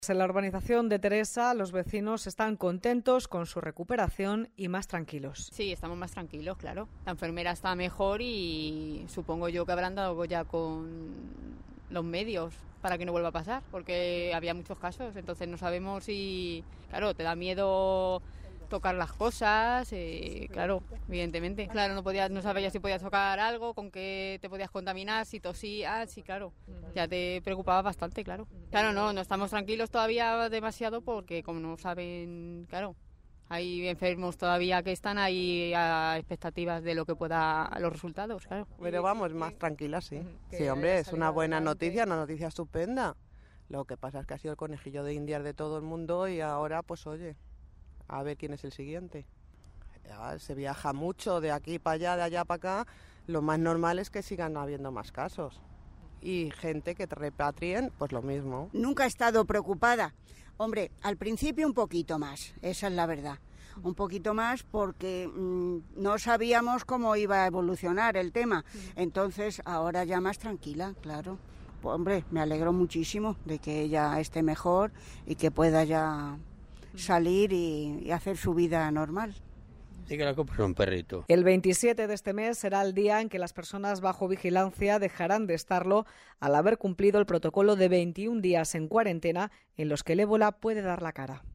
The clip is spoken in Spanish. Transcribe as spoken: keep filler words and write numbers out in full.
En la urbanización de Teresa, los vecinos están contentos con su recuperación y más tranquilos. Sí, estamos más tranquilos, claro. La enfermera está mejor y supongo yo que habrán dado ya con los medios para que no vuelva a pasar, porque había muchos casos, entonces no sabemos si, claro, te da miedo tocar las cosas, eh, claro, evidentemente. Claro, no podías, no sabías si podías tocar algo, con qué te podías contaminar, si tosías, sí, claro. Ya te preocupaba bastante, claro. Claro, no, no estamos tranquilos todavía demasiado porque como no saben, claro, hay enfermos todavía que están ahí a expectativas de lo que pueda, los resultados, claro. Pero vamos, más tranquilas, sí. Sí, hombre, es una buena noticia, una noticia estupenda. Lo que pasa es que ha sido el conejillo de indias de todo el mundo y ahora, pues oye, a ver quién es el siguiente. Ya, se viaja mucho de aquí para allá, de allá para acá. Lo más normal es que sigan habiendo más casos. Y gente que te repatrien, pues lo mismo. Nunca he estado preocupada. Hombre, al principio un poquito más, esa es la verdad. Un poquito más porque mmm, no sabíamos cómo iba a evolucionar el tema. Entonces, ahora ya más tranquila, claro. Pues, hombre, me alegro muchísimo de que ella esté mejor y que pueda ya salir y, y hacer su vida normal. Sí, que la compre un perrito. El veintisiete de este mes será el día en que las personas bajo vigilancia dejarán de estarlo al haber cumplido el protocolo de veintiún días en cuarentena en los que el ébola puede dar la cara.